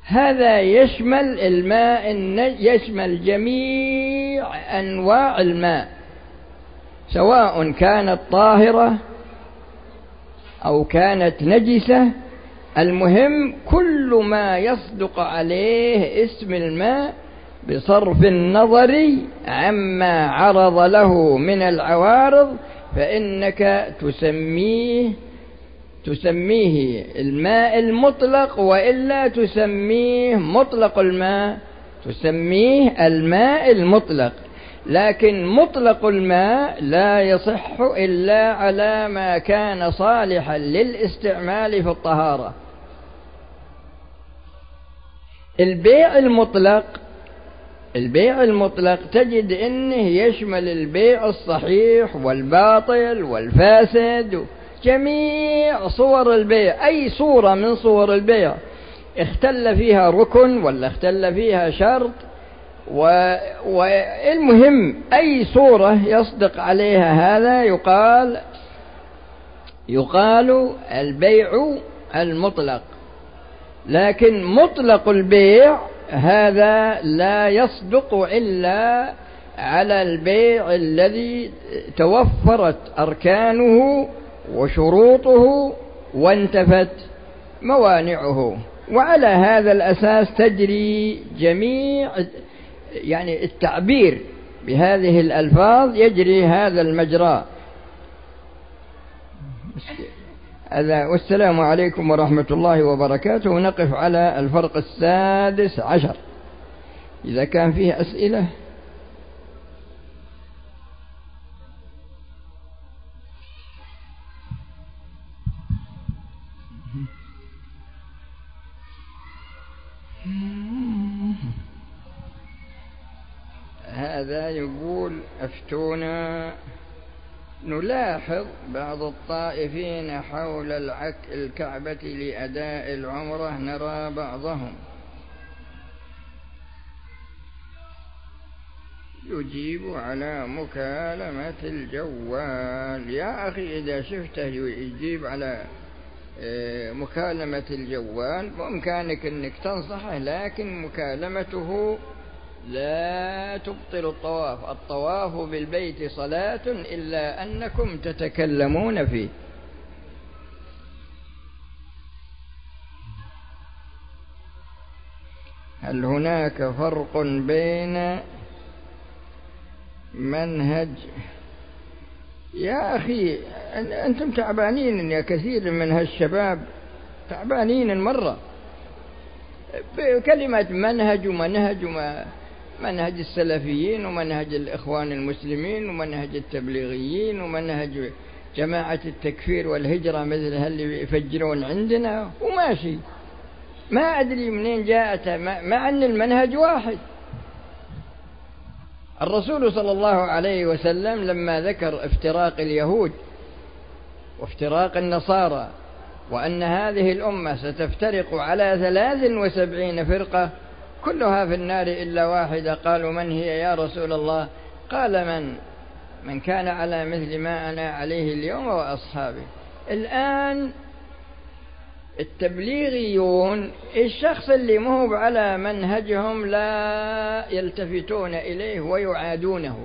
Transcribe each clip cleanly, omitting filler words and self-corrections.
هذا يشمل الماء، يشمل جميع أنواع الماء سواء كانت طاهرة أو كانت نجسة. المهم كل ما يصدق عليه اسم الماء بصرف النظر عما عرض له من العوارض، فإنك تسميه الماء المطلق، وإلا تسميه مطلق الماء، تسميه الماء المطلق. لكن مطلق الماء لا يصح إلا على ما كان صالحا للاستعمال في الطهارة. البيع المطلق تجد إنه يشمل البيع الصحيح والباطل والفاسد، جميع صور البيع. أي صورة من صور البيع اختل فيها ركن ولا اختل فيها شرط، والمهم أي صورة يصدق عليها هذا يقال البيع المطلق. لكن مطلق البيع هذا لا يصدق إلا على البيع الذي توفرت أركانه وشروطه وانتفت موانعه، وعلى هذا الأساس تجري جميع التعبير بهذه الألفاظ، يجري هذا المجرى. والسلام عليكم ورحمة الله وبركاته. نقف على الفرق 16. إذا كان فيه أسئلة. هذا يقول أفتونا، نلاحظ بعض الطائفين حول الكعبة لأداء العمرة، نرى بعضهم يجيب على مكالمة الجوال. يا أخي إذا شفته يجيب على مكالمة الجوال بإمكانك أنك تنصحه، لكن مكالمته لا تبطل الطواف. الطواف بالبيت صلاة إلا أنكم تتكلمون فيه. هل هناك فرق بين منهج؟ يا أخي أنتم تعبانين، يا كثير من هالشباب تعبانين مرة بكلمة منهج ومنهج منهج السلفيين ومنهج الإخوان المسلمين ومنهج التبليغيين ومنهج جماعة التكفير والهجرة مثل اللي يفجرون عندنا وماشي. ما أدري منين جاءت، مع أن المنهج واحد. الرسول صلى الله عليه وسلم لما ذكر افتراق اليهود وافتراق النصارى وأن هذه الأمة ستفترق على 73 فرقة كلها في النار إلا واحدة، قالوا من هي يا رسول الله؟ قال من كان على مثل ما أنا عليه اليوم وأصحابي. الآن التبليغيون الشخص اللي مهب على منهجهم لا يلتفتون إليه ويعادونه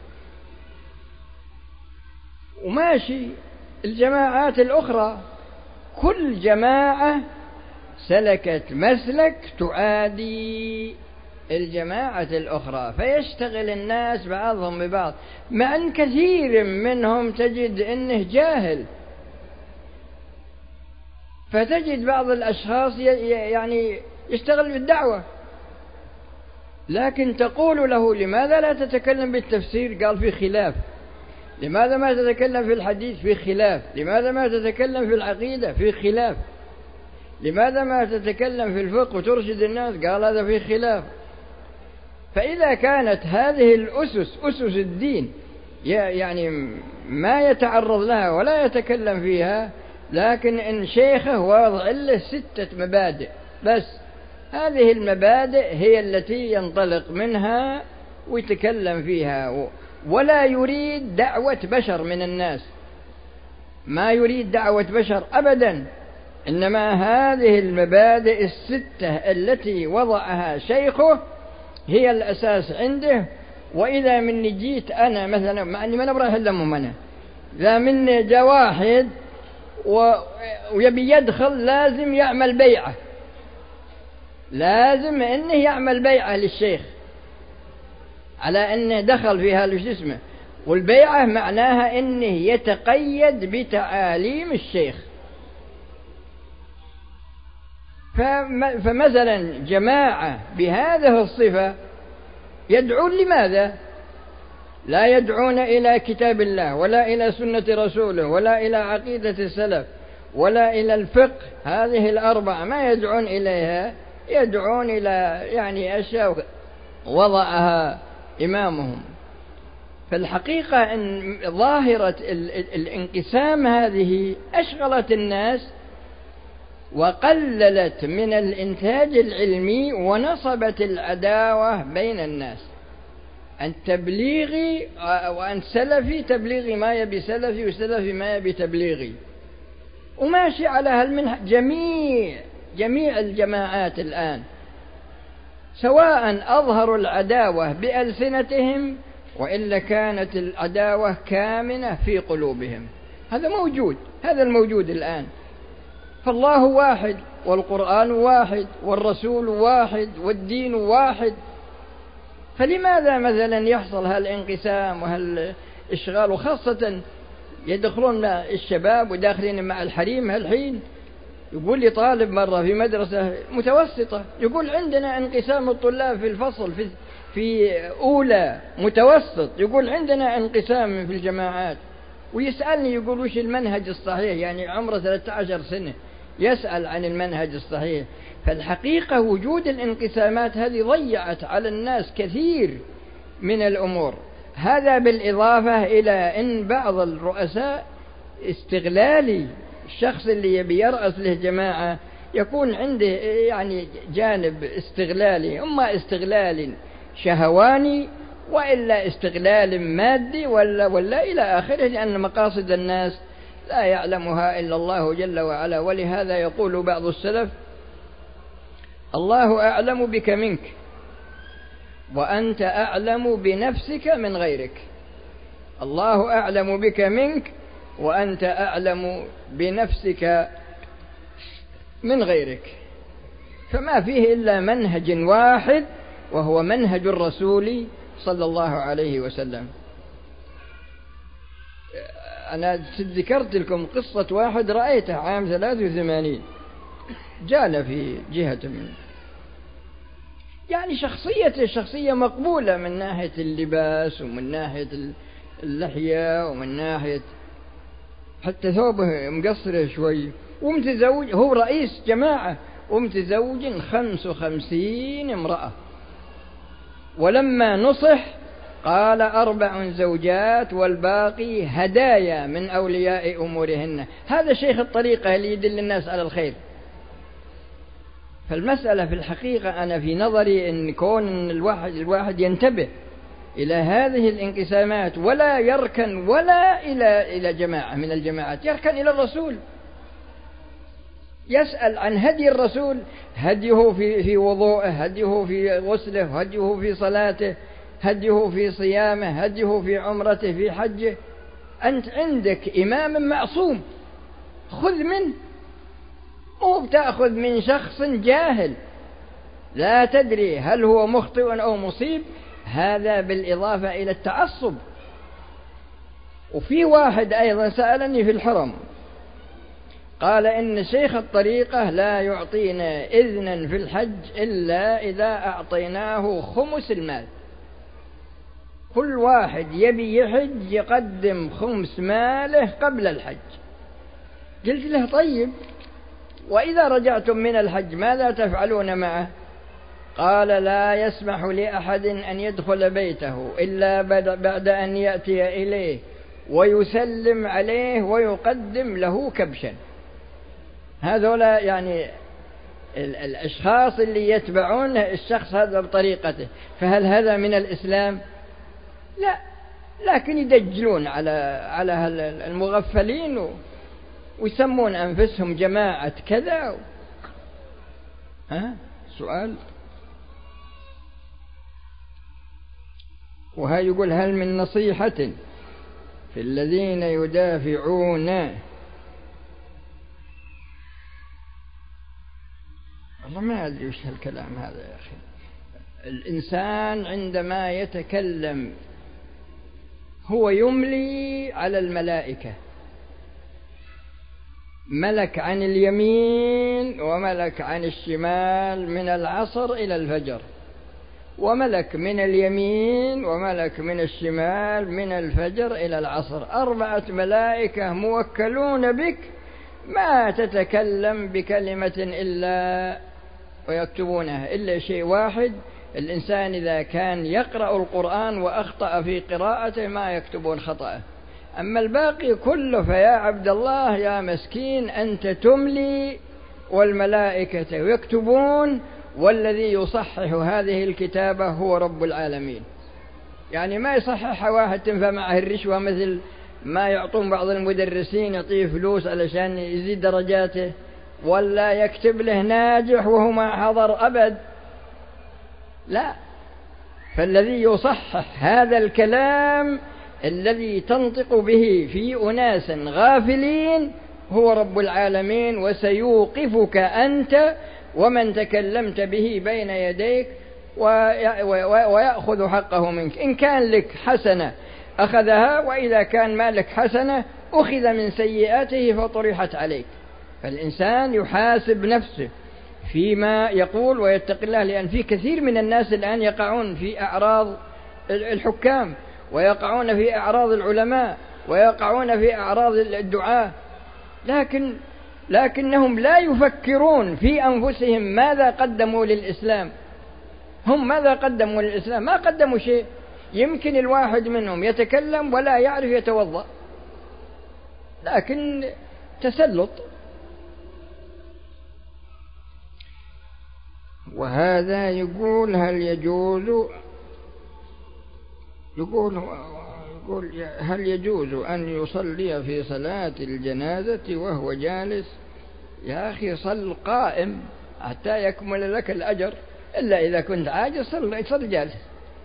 وماشي. الجماعات الأخرى كل جماعة سلكت مسلك تعادي الجماعة الأخرى، فيشتغل الناس بعضهم ببعض، مع أن كثير منهم تجد أنه جاهل. فتجد بعض الأشخاص يشتغل بالدعوة، لكن تقول له لماذا لا تتكلم بالتفسير؟ قال في خلاف. لماذا ما تتكلم في الحديث؟ في خلاف. لماذا ما تتكلم في العقيدة؟ في خلاف. لماذا ما تتكلم في الفقه وترشد الناس؟ قال هذا في خلاف. فإذا كانت هذه الأسس أسس الدين ما يتعرض لها ولا يتكلم فيها، لكن إن شيخه واضع له 6 مبادئ بس، هذه المبادئ هي التي ينطلق منها ويتكلم فيها، ولا يريد دعوة بشر من الناس، ما يريد دعوة بشر أبدا، إنما هذه المبادئ الستة التي وضعها شيخه هي الأساس عنده. وإذا مني جيت أنا مثلا، مع أني ما نبرح إلا أنا، إذا مني جاء واحد ويبي يدخل لازم يعمل بيعة، لازم إنه يعمل بيعة للشيخ على أنه دخل في هذا الجسم، والبيعة معناها أنه يتقيد بتعاليم الشيخ. فمثلا جماعة بهذه الصفة يدعون لماذا؟ لا يدعون إلى كتاب الله ولا إلى سنة رسوله ولا إلى عقيدة السلف ولا إلى الفقه، هذه الأربعة ما يدعون إليها، يدعون إلى يعني أشياء وضعها إمامهم. فالحقيقة أن ظاهرة الانقسام هذه أشغلت الناس وقللت من الإنتاج العلمي ونصبت العداوة بين الناس. أن تبليغي وأن سلفي تبليغي ما يبي سلفي وسلفي ما يبي تبليغي، وماشي على هالمنهج جميع الجماعات الآن، سواء أظهروا العداوة بألسنتهم وإلا كانت العداوة كامنة في قلوبهم. هذا موجود، هذا الموجود الآن. فالله واحد والقرآن واحد والرسول واحد والدين واحد، فلماذا مثلا يحصل هالانقسام وهالإشغال؟ وخاصة يدخلون الشباب وداخلين مع الحريم هالحين. يقول لي طالب مرة في مدرسة متوسطة، يقول عندنا انقسام الطلاب في الفصل في أولى متوسط، يقول عندنا انقسام في الجماعات، ويسألني يقول وش المنهج الصحيح، يعني عمره 13 سنة يسأل عن المنهج الصحيح. فالحقيقة وجود الانقسامات هذه ضيعت على الناس كثير من الأمور. هذا بالإضافة إلى أن بعض الرؤساء استغلالي، الشخص اللي يبي يرأس له جماعة يكون عنده يعني جانب استغلالي، إما استغلال شهواني وإلا استغلال مادي ولا إلى آخره، لأن مقاصد الناس لا يعلمها إلا الله جل وعلا. ولهذا يقول بعض السلف: الله أعلم بك منك وأنت أعلم بنفسك من غيرك. الله أعلم بك منك وأنت أعلم بنفسك من غيرك. فما فيه إلا منهج واحد وهو منهج الرسول صلى الله عليه وسلم. أنا ذكرت لكم قصة واحد رأيته عام 83 جانا في جهة من يعني شخصية مقبولة من ناحية اللباس ومن ناحية اللحية ومن ناحية حتى ثوبه مقصر شوي، ومتزوج، هو رئيس جماعة ومتزوج 55 امرأة. ولما نصح قال 4 زوجات والباقي هدايا من أولياء أمورهن. هذا شيخ الطريقة اللي يدل الناس على الخير. فالمسألة في الحقيقة أنا في نظري أن كون الواحد ينتبه إلى هذه الانقسامات ولا يركن ولا إلى جماعة من الجماعات، يركن إلى الرسول، يسأل عن هدي الرسول، هديه في وضوءه، هديه في غسله، هديه في صلاته، هديه في صيامه، هديه في عمرته، في حجه. أنت عندك إمام معصوم، خذ منه، مو بتأخذ من شخص جاهل لا تدري هل هو مخطئ أو مصيب. هذا بالإضافة إلى التعصب. وفي واحد أيضا سألني في الحرم قال إن شيخ الطريقة لا يعطينا إذنا في الحج إلا إذا أعطيناه خمس المال. كل واحد يبي يحج يقدم خمس ماله قبل الحج. قلت له طيب، وإذا رجعتم من الحج ماذا تفعلون معه؟ قال لا يسمح لأحد أن يدخل بيته إلا بعد أن يأتي إليه ويسلم عليه ويقدم له كبشا. هذولا يعني الأشخاص اللي يتبعون الشخص هذا بطريقته. فهل هذا من الإسلام؟ لا، لكن يدجلون على المغفلين ويسمون أنفسهم جماعة كذا. سؤال. وهي يقول هل من نصيحة في الذين يدافعون؟ والله ما أدري وش هالكلام هذا يا أخي. الإنسان عندما يتكلم هو يملي على الملائكة، ملك عن اليمين وملك عن الشمال من العصر إلى الفجر، وملك من اليمين وملك من الشمال من الفجر إلى العصر. 4 ملائكة موكلون بك، ما تتكلم بكلمة إلا ويكتبونها، إلا شيء واحد: الإنسان إذا كان يقرأ القرآن وأخطأ في قراءته ما يكتبون خطأه. أما الباقي كله فيا عبد الله يا مسكين أنت تملي والملائكة يكتبون، والذي يصحح هذه الكتابة هو رب العالمين. يعني ما يصحح واحد تنفع معه الرشوة، مثل ما يعطون بعض المدرسين يعطيه فلوس علشان يزيد درجاته، ولا يكتب له ناجح وهو ما حضر أبد. لا، فالذي يصحح هذا الكلام الذي تنطق به في أناس غافلين هو رب العالمين، وسيوقفك أنت ومن تكلمت به بين يديك ويأخذ حقه منك. إن كان لك حسنة أخذها، وإذا كان ما لك حسنة أخذ من سيئاته فطرحت عليك. فالإنسان يحاسب نفسه فيما يقول ويتقي الله، لأن في كثير من الناس الآن يقعون في أعراض الحكام، ويقعون في أعراض العلماء، ويقعون في أعراض الدعاة، لكنهم لا يفكرون في أنفسهم ماذا قدموا للإسلام. هم ماذا قدموا للإسلام؟ ما قدموا شيء. يمكن الواحد منهم يتكلم ولا يعرف يتوضأ، لكن تسلط. وهذا يقول هل يجوز أن يصلي في صلاة الجنازة وهو جالس؟ يا أخي صل قائم حتى يكمل لك الأجر، إلا إذا كنت عاجز صل جالس.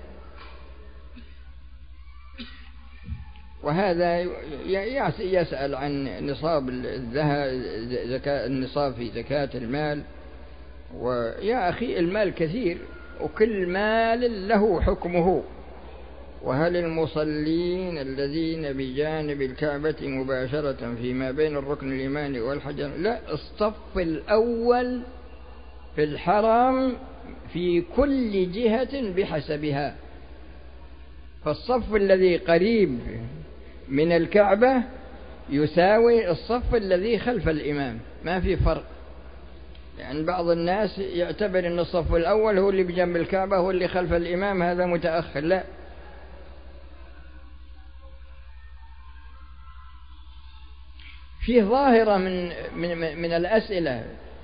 وهذا يسأل عن نصاب النصاب في زكاة المال. ويا أخي المال كثير، وكل مال له حكمه. وهل المصلين الذين بجانب الكعبة مباشرة فيما بين الركن اليماني والحجر؟ لا، الصف الأول في الحرم في كل جهة بحسبها. فالصف الذي قريب من الكعبة يساوي الصف الذي خلف الإمام، ما في فرق. يعني بعض الناس يعتبر أن الصف الأول هو اللي بجنب الكعبة هو اللي خلف الإمام، هذا متأخر. لا، فيه ظاهرة من الأسئلة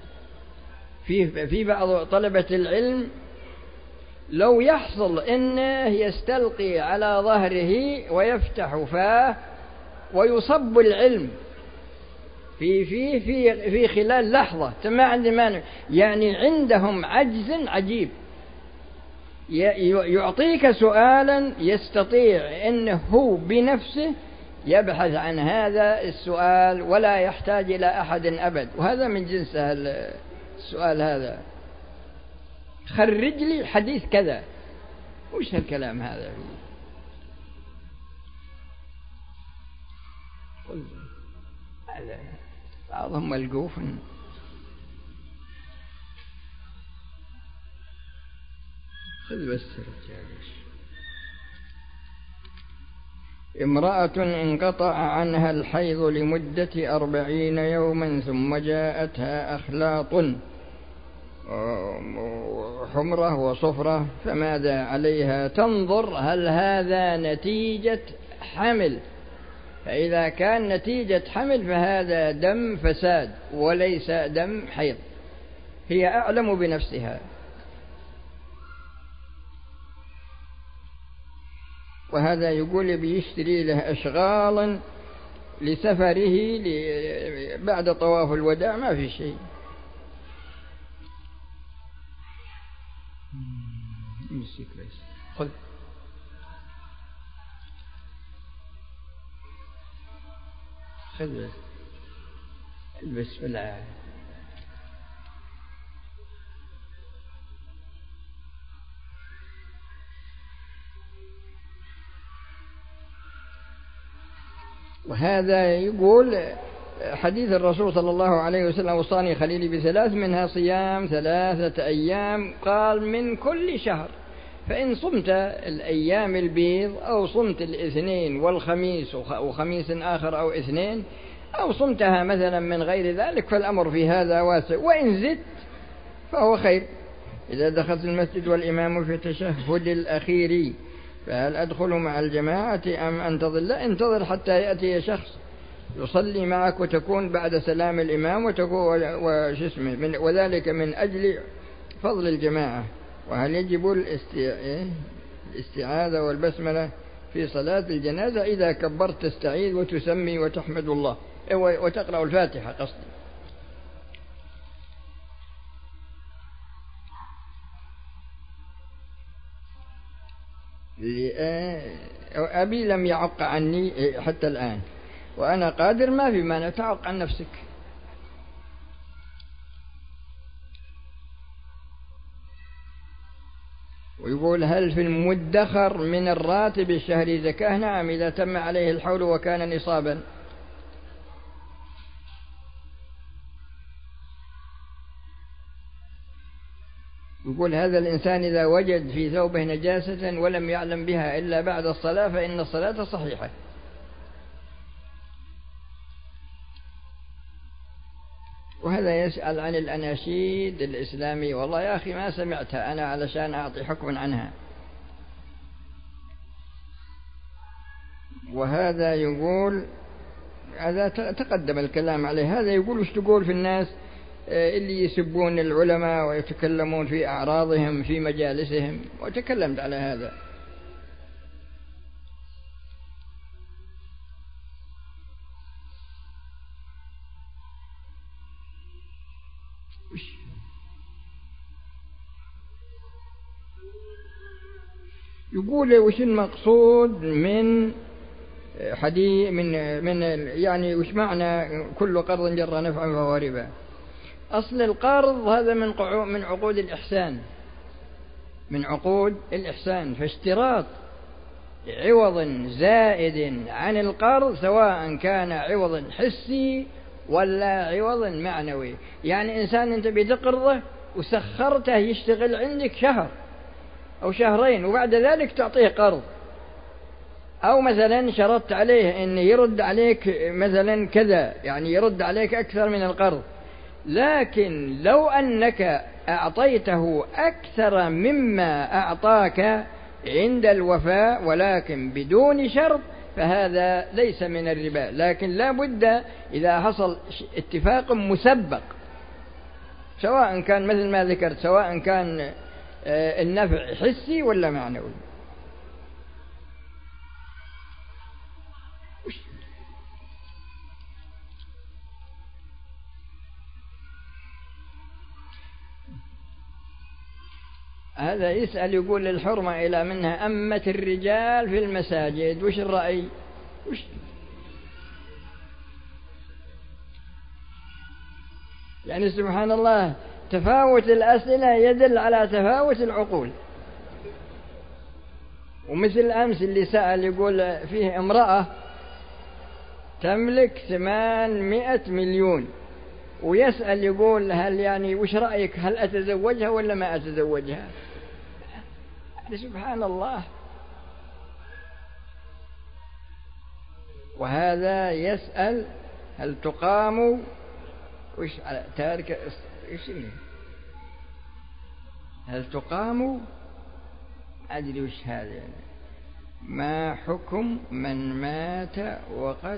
في بعض طلبة العلم لو يحصل إنه يستلقي على ظهره ويفتح فاه ويصب العلم في خلال لحظة، ما عندي مانع. يعني عندهم عجز عجيب، يعطيك سؤالا يستطيع إنه هو بنفسه يبحث عن هذا السؤال ولا يحتاج إلى أحد أبد. وهذا من جنس السؤال هذا: خرج لي حديث كذا. وش هالكلام هذا؟ بعضهم ملقوف. خذ بس رجال. امرأة انقطع عنها الحيض لمدة 40 يوما ثم جاءتها أخلاط حمرة وصفرة، فماذا عليها؟ تنظر هل هذا نتيجة حمل، فإذا كان نتيجة حمل فهذا دم فساد وليس دم حيض، هي أعلم بنفسها. وهذا يقول بيشتري له أشغالا لسفره بعد طواف الوداع ما في شيء. خذ خذ البس في العالم. وهذا يقول حديث الرسول صلى الله عليه وسلم: وصاني خليلي بثلاث، منها صيام 3 أيام، قال من كل شهر، فإن صمت الأيام البيض أو صمت الاثنين والخميس وخميس آخر أو اثنين، أو صمتها مثلا من غير ذلك، فالأمر في هذا واسع، وإن زدت فهو خير. إذا دخلت المسجد والإمام في التشهد الأخير فهل أدخل مع الجماعة أم أنتظر؟ لا، انتظر حتى يأتي شخص يصلي معك وتكون بعد سلام الإمام وتكون وذلك من أجل فضل الجماعة. وهل يجب الاستعاذة والبسملة في صلاة الجنازة؟ إذا كبرت تستعيذ وتسمي وتحمد الله وتقرأ الفاتحة قصدي. أبي لم يعق عني حتى الآن، وأنا قادر، ما في مانع، تعق عن نفسك. ويقول: هل في المدخر من الراتب الشهري زكاة؟ نعم، إذا تم عليه الحول وكان نصابا. يقول: هذا الإنسان إذا وجد في ثوبه نجاسة ولم يعلم بها إلا بعد الصلاة فإن الصلاة صحيحة. وهذا يسأل عن الأناشيد الإسلامي، والله يا أخي ما سمعتها أنا علشان أعطي حكم عنها. وهذا يقول، هذا تقدم الكلام عليه، هذا يقول: وش تقول في الناس اللي يسبون العلماء ويتكلمون في أعراضهم في مجالسهم؟ وتكلمت على هذا. يقول: وش المقصود من حديث من يعني وش معنى كل قرض جر نفعا فهو ربا؟ أصل القرض هذا من عقود الإحسان، من عقود الإحسان، فاشتراط عوض زائد عن القرض سواء كان عوض حسي ولا عوض معنوي. يعني إنسان أنت بتقرضه وسخرته يشتغل عندك شهر أو شهرين وبعد ذلك تعطيه قرض، أو مثلا شرطت عليه أن يرد عليك مثلا كذا، يعني يرد عليك أكثر من القرض، لكن لو أنك أعطيته أكثر مما أعطاك عند الوفاء ولكن بدون شرط فهذا ليس من الربا. لكن لا بد إذا حصل اتفاق مسبق، سواء كان مثل ما ذكرت، سواء كان النفع حسي ولا معنوي. هذا يسأل يقول: الحرمة إلى منها أمة الرجال في المساجد، وش الرأي؟ يعني سبحان الله، تفاوت الأسئلة يدل على تفاوت العقول. ومثل أمس اللي سأل يقول فيه امرأة تملك 800 مليون، ويسأل يقول: هل يعني وش رأيك، هل أتزوجها ولا ما أتزوجها؟ سبحان الله. وهذا يسأل: هل تقام وش على تارك هل تقام أدري وش هذا يعني. ما حكم من مات وقد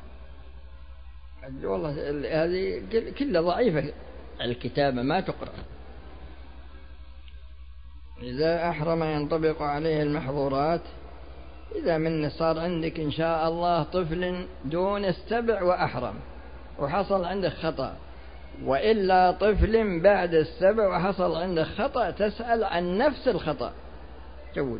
والله هذه كلها ضعيفة، الكتابة ما تقرأ. إذا أحرم ينطبق عليه المحظورات إذا من صار عندك إن شاء الله طفل دون السبع وأحرم وحصل عندك خطأ، وإلا طفل بعد السبع وحصل عندك خطأ، تسأل عن نفس الخطأ. جود.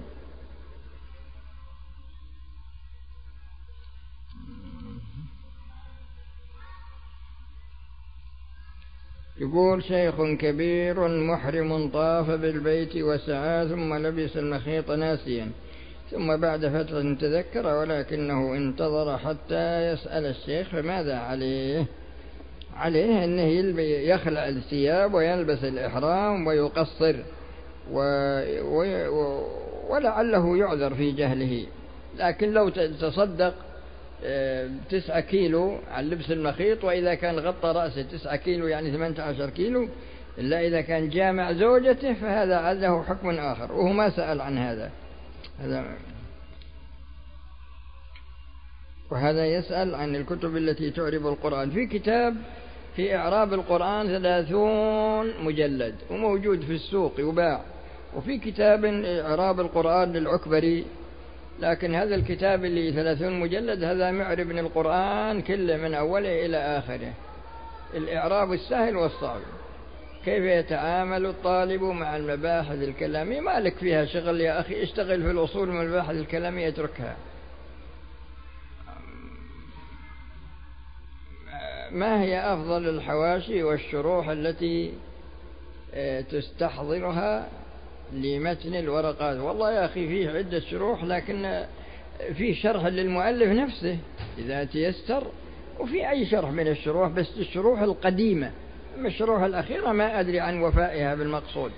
يقول: شيخ كبير محرم طاف بالبيت وسعى ثم لبس المخيط ناسيا، ثم بعد فترة تذكر ولكنه انتظر حتى يسأل الشيخ، فماذا عليه؟ عليه أنه يخلع الثياب ويلبس الإحرام ويقصر، ولعله يعذر في جهله. لكن لو تصدق 9 كيلو عن لبس المخيط، وإذا كان غطى رأسه 9 كيلو يعني 18 كيلو، إلا إذا كان جامع زوجته فهذا له حكم آخر، وهو ما سأل عن هذا. وهذا يسأل عن الكتب التي تعرب القرآن. في كتاب في إعراب القرآن 30 مجلد وموجود في السوق يباع، وفي كتاب إعراب القرآن للعكبري، لكن هذا الكتاب اللي 30 مجلد هذا معرب من القرآن كله من أوله إلى آخره، الإعراب السهل والصعب، كيف يتعامل الطالب مع المباحث الكلامية. ما لك فيها شغل يا أخي، اشتغل في الأصول من المباحث الكلامية اتركها. ما هي أفضل الحواشي والشروح التي تستحضرها لمتن الورقات؟ والله يا أخي فيه عدة شروح، لكن فيه شرح للمؤلف نفسه إذا تيسر، وفي أي شرح من الشروح، بس الشروح القديمة، أما الشروح الأخيرة ما أدري عن وفائها بالمقصود.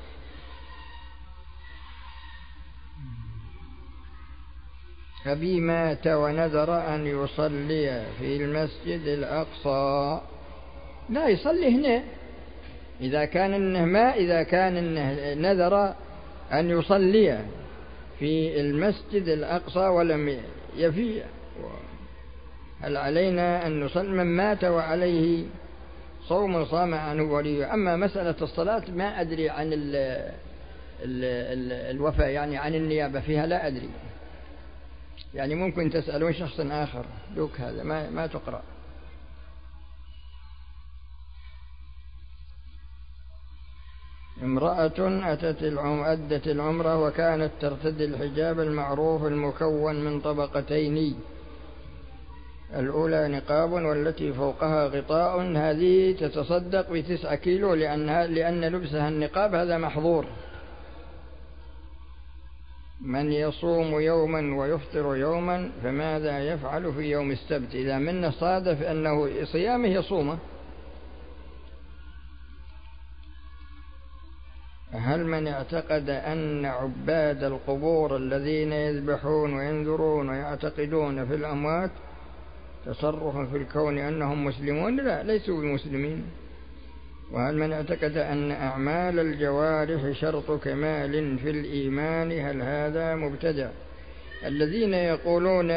أبي مات ونذر أن يصلي في المسجد الأقصى، لا يصلي هنا إذا كان إنه نذر أن يصلي في المسجد الأقصى ولم يفي. هل علينا أن نصلي؟ من مات وعليه صوم صام عنه وليه. أما مسألة الصلاة ما أدري عن الوفاء، يعني عن النيابة فيها لا أدري، يعني ممكن تسألون شخص آخر دوك، هذا ما تقرأ. امرأة أدت العمرة وكانت ترتدي الحجاب المعروف المكون من طبقتين، الأولى نقاب والتي فوقها غطاء، هذه تتصدق ب9 كيلو لأن لبسها النقاب هذا محظور. من يصوم يوما ويفطر يوما فماذا يفعل في يوم السبت إذا من صادف أنه صيامه يصومه؟ هل من اعتقد أن عباد القبور الذين يذبحون وينذرون ويعتقدون في الأموات تصرف في الكون أنهم مسلمون؟ لا، ليسوا بمسلمين. وهل من اعتقد أن أعمال الجوارح شرط كمال في الإيمان هل هذا مبتدع؟ الذين يقولون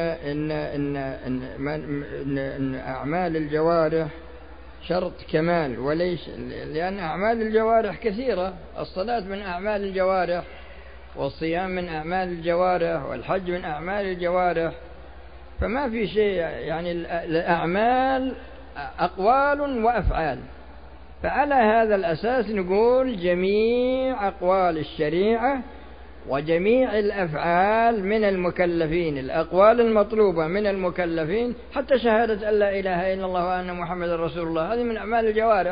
إن أعمال الجوارح شرط كمال، وليس، لأن أعمال الجوارح كثيرة، الصلاة من أعمال الجوارح، والصيام من أعمال الجوارح، والحج من أعمال الجوارح، فما في شيء، يعني الأعمال أقوال وأفعال. فعلى هذا الأساس نقول جميع أقوال الشريعة وجميع الأفعال من المكلفين، الأقوال المطلوبة من المكلفين، حتى شهادة أن لا إله إلا الله وأن محمد رسول الله، هذه من أعمال الجوارح،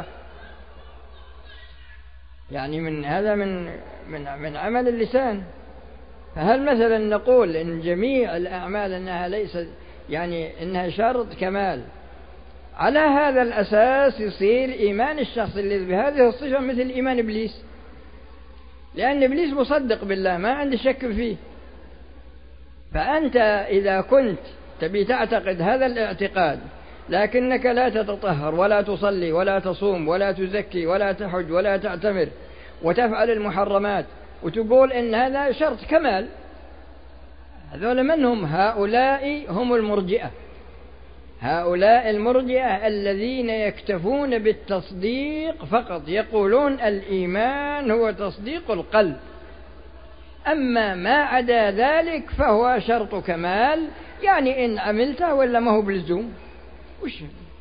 يعني هذا من عمل اللسان. فهل مثلا نقول إن جميع الأعمال أنها ليست، يعني إنها شرط كمال؟ على هذا الأساس يصير إيمان الشخص الذي بهذه الصفة مثل إيمان إبليس، لأن إبليس مصدق بالله ما عنده شك فيه. فأنت إذا كنت تبي تعتقد هذا الاعتقاد لكنك لا تتطهر ولا تصلي ولا تصوم ولا تزكي ولا تحج ولا تعتمر وتفعل المحرمات وتقول إن هذا شرط كمال، هذول من هم؟ هؤلاء هم المرجئة، هؤلاء المرجئة الذين يكتفون بالتصديق فقط، يقولون الإيمان هو تصديق القلب، أما ما عدا ذلك فهو شرط كمال، يعني إن عملته ولا ما هو بلزوم. وش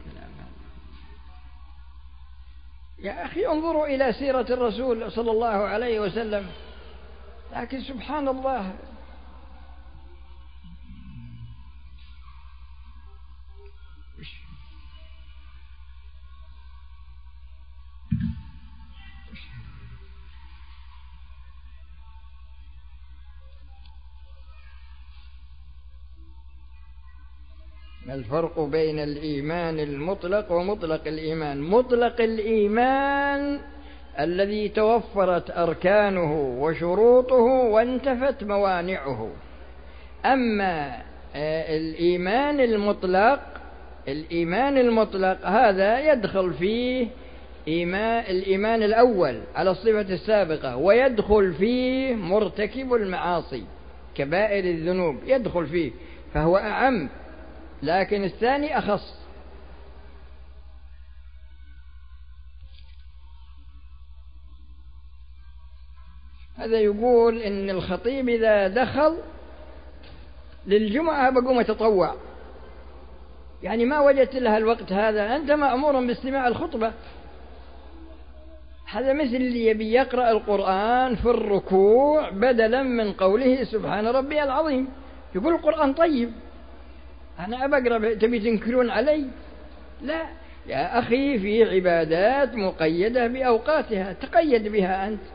يا أخي انظروا إلى سيرة الرسول صلى الله عليه وسلم، لكن سبحان الله ما الفرق بين الإيمان المطلق ومطلق الإيمان؟ مطلق الإيمان الذي توفرت أركانه وشروطه وانتفت موانعه. أما الإيمان المطلق هذا يدخل فيه الإيمان الأول على الصفة السابقة، ويدخل فيه مرتكب المعاصي كبائر الذنوب يدخل فيه، فهو أعم، لكن الثاني أخص. هذا يقول إن الخطيب إذا دخل للجمعة بقوم يتطوع، يعني ما وجدت لها الوقت هذا، أنت مأمور باستماع الخطبة. هذا مثل اللي يبي يقرأ القرآن في الركوع بدلا من قوله سبحان ربي العظيم، يقول القرآن طيب، أنا أبقرأ تبي تنكرون علي؟ لا يا أخي، في عبادات مقيدة بأوقاتها تقيد بها أنت.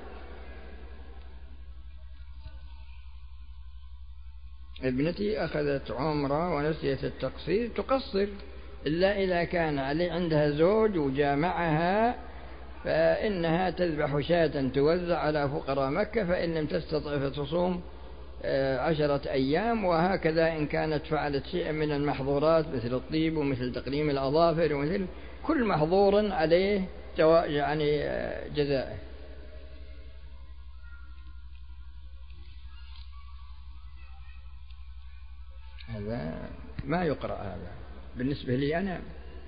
ابنتي أخذت عمرة ونسيت التقصير، تقصر إلا إذا كان عندها زوج وجامعها، فإنها تذبح شاة توزع على فقراء مكة، فإن لم تستطع فتصوم 10 أيام، وهكذا إن كانت فعلت شيئا من المحظورات مثل الطيب ومثل تقليم الأظافر ومثل كل محظور عليه يعني جزاءه. هذا ما يقرأ هذا بالنسبة لي أنا.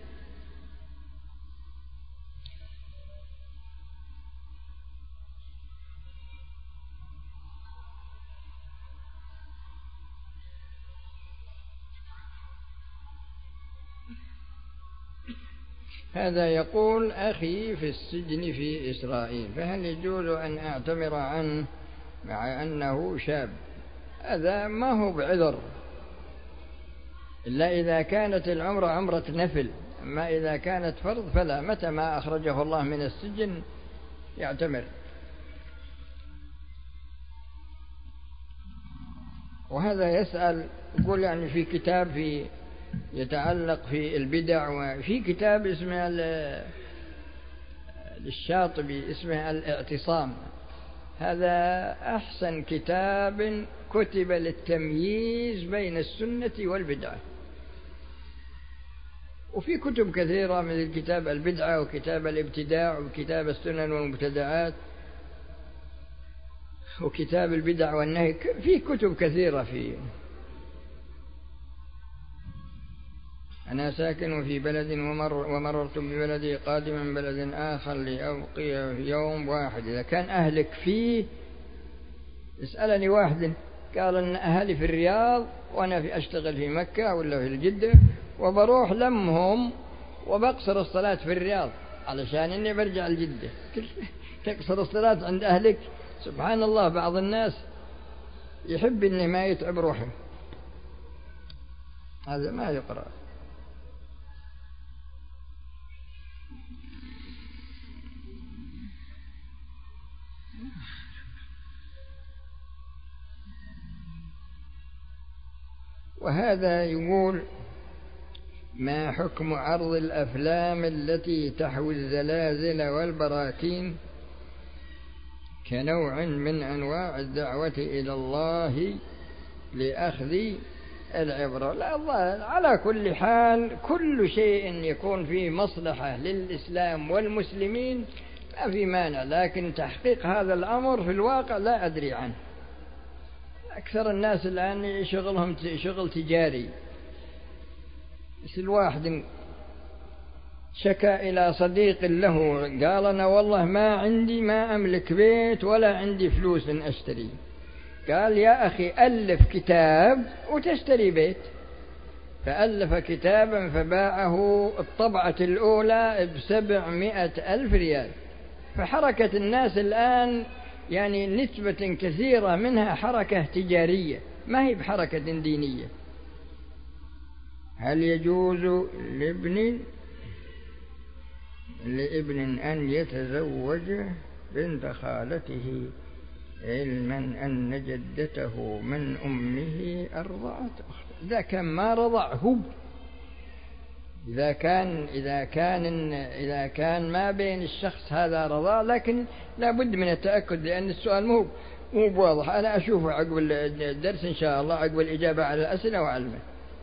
هذا يقول أخي في السجن في إسرائيل، فهل يجوز أن أعتمر عنه مع أنه شاب؟ هذا ما هو بعذر، إلا إذا كانت العمرة عمرة نفل، أما إذا كانت فرض فلا، متى ما أخرجه الله من السجن يعتمر. وهذا يسأل يقول يعني في كتاب يتعلق في البدع، وفي كتاب اسمه للشاطبي اسمه الاعتصام، هذا أحسن كتاب كتب للتمييز بين السنة والبدعة. وفي كتب كثيرة مثل كتاب البدعة وكتاب الابتداع وكتاب السنن والمبتدعات وكتاب البدع والنهي، في كتب كثيرة فيه. أنا ساكن في بلد ومررت ببلدي قادما من بلد آخر لأبقي في يوم واحد، إذا كان أهلك فيه. اسألني واحد قال أن أهلي في الرياض وأنا أشتغل في مكة ولا في الجدة، وبروح لمهم وبقصر الصلاة في الرياض علشان إني برجع الجدة. تقصر الصلاة عند أهلك؟ سبحان الله، بعض الناس يحب إنه ما يتعب روحه، هذا ما يقرأ. وهذا يقول ما حكم عرض الأفلام التي تحوي الزلازل والبراكين كنوع من أنواع الدعوة إلى الله لأخذ العبرة؟ لا، الله على كل حال كل شيء يكون فيه مصلحة للإسلام والمسلمين ما في مانع، لكن تحقيق هذا الأمر في الواقع لا أدري عنه. أكثر الناس الآن شغلهم شغل تجاري. مثل واحد شكى إلى صديق له قال أنا والله ما أملك بيت ولا عندي فلوس أشتري، قال يا أخي ألف كتاب وتشتري بيت، فألف كتابا فباعه الطبعة الأولى ب700,000 ريال. فحركة الناس الآن يعني نسبة كثيرة منها حركة تجارية، ما هي بحركة دينية. هل يجوز لابن أن يتزوج بنت خالته علما أن جدته من أمه أرضعت أخته؟ إذا كان ما رضع هو، إذا كان ما بين الشخص هذا رضاع، لكن لا بد من التأكد، لأن السؤال مو بواضح. أنا أشوفه عقب الدرس إن شاء الله، عقب الإجابة على الأسئلة وعلمه.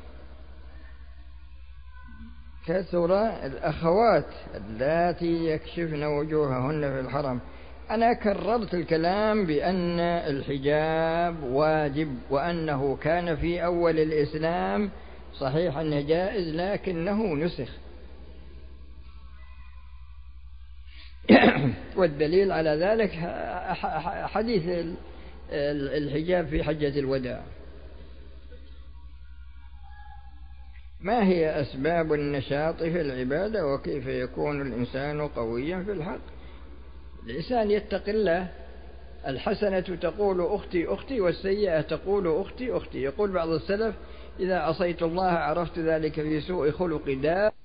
كثر الأخوات اللاتي يكشفن وجوههن في الحرم. أنا كررت الكلام بأن الحجاب واجب، وأنه كان في أول الإسلام صحيح أنه جائز لكنه نسخ. والدليل على ذلك حديث الحجاب في حجة الوداع. ما هي أسباب النشاط في العبادة، وكيف يكون الإنسان قويا في الحق؟ الإنسان يتقي الله. الحسنة تقول أختي أختي، والسيئة تقول أختي أختي. يقول بعض السلف إذا عصيت الله عرفت ذلك في سوء خلق دار